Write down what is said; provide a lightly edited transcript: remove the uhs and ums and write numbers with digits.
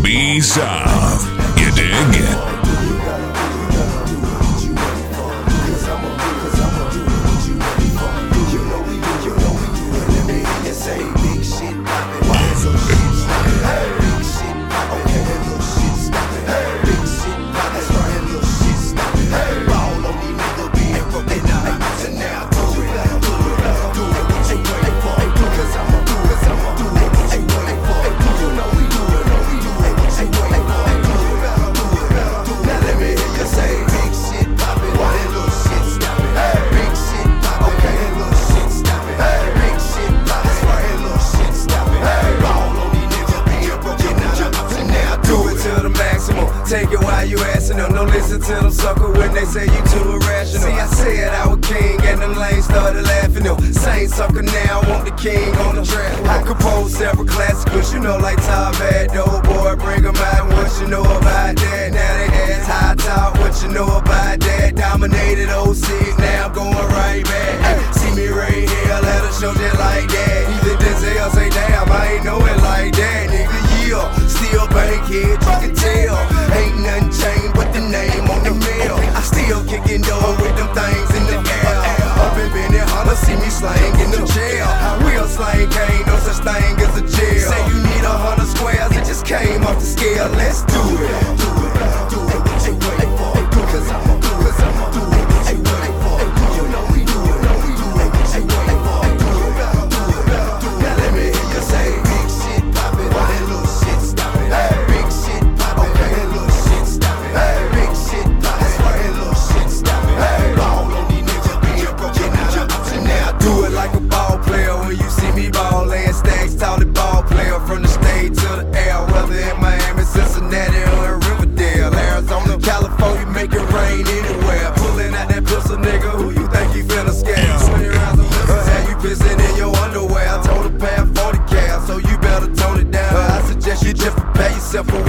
B-South. You dig? Take it while you asking them, don't listen to them sucker when they say you too irrational. See, I said I was king and them lanes started laughing them. Same sucker now, want the king on the track. I compose several classicals, you know, like Tom Bad, old boy, bring them out. What you know about that? Now they ask high top, what you know about that? Dominated OC, now I'm going right back. Hey, see me right here, let her show just like that. Even Denzel say, damn, I ain't know it like that, nigga. Yeah, still bankhead, you can tell. Ain't nothing changed but the name on the mail. I still kicking door with them things in the air. Up in Benny Hunter, see me slang in them jail. Real slang, ain't no such thing as a jail. Say you need 100 squares, it just came off the scale. Let's do it. Do it, do it, what you waiting for? Cause I'ma do it, I'ma do it, what you waiting for? You know we do it, know we do it, what you waiting for? Do it, do it. Now let me hear you say, big shit poppin', why that little shit stoppin'? Big shit poppin', okay, that little shit stoppin'. Big shit poppin', that's why that little shit stoppin'. Ball on these niggas being broken out of option now. Do it like a ball player when you see me ball laying stacks, tall the ball player from the stage to the air. Whether in Miami, Cincinnati, or in Riverdale, Arizona, California, make it rain anywhere. Pulling out that pistol, nigga, who you think you finna scare? 20 rounds of whistles, have you pissing in your underwear? I told her pay 40 cal, so you better tone it down. I suggest you just prepare yourself for